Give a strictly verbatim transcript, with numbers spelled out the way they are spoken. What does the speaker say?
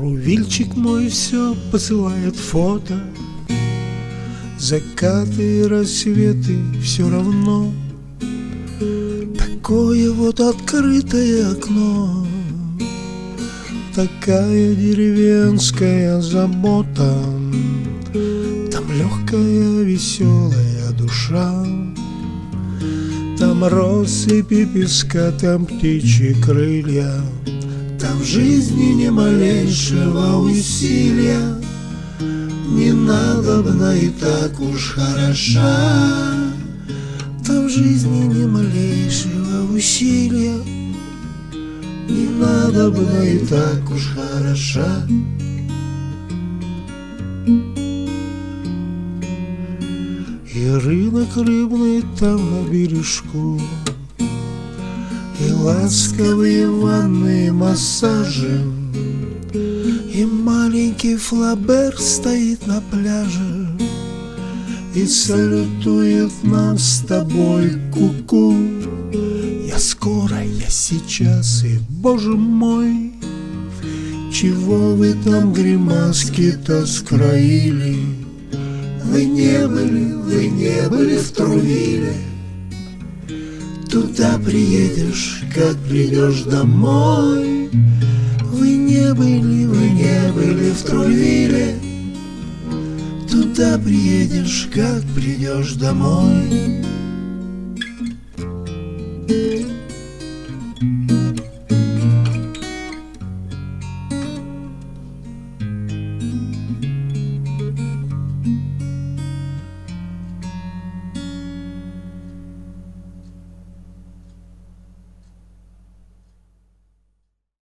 Трувильчик мой все посылает фото, закаты и рассветы все равно. Такое вот открытое окно, такая деревенская забота. Там легкая веселая душа, там россыпи песка, там птичьи крылья. Там в жизни ни малейшего усилия, не надобно и так уж хороша. Там в жизни ни малейшего усилия, не надобно и так уж хороша. И рынок рыбный там на бережку, и ласковые ванны, массажи, и маленький Флабер стоит на пляже и салютует нам с тобой ку-ку. Я скоро, я сейчас, и, боже мой, чего вы там гримаски-то скроили? Вы не были, вы не были в Трувиле. Туда приедешь, как придешь домой. Вы не были, вы не были в Трувиле. Туда приедешь, как придешь домой.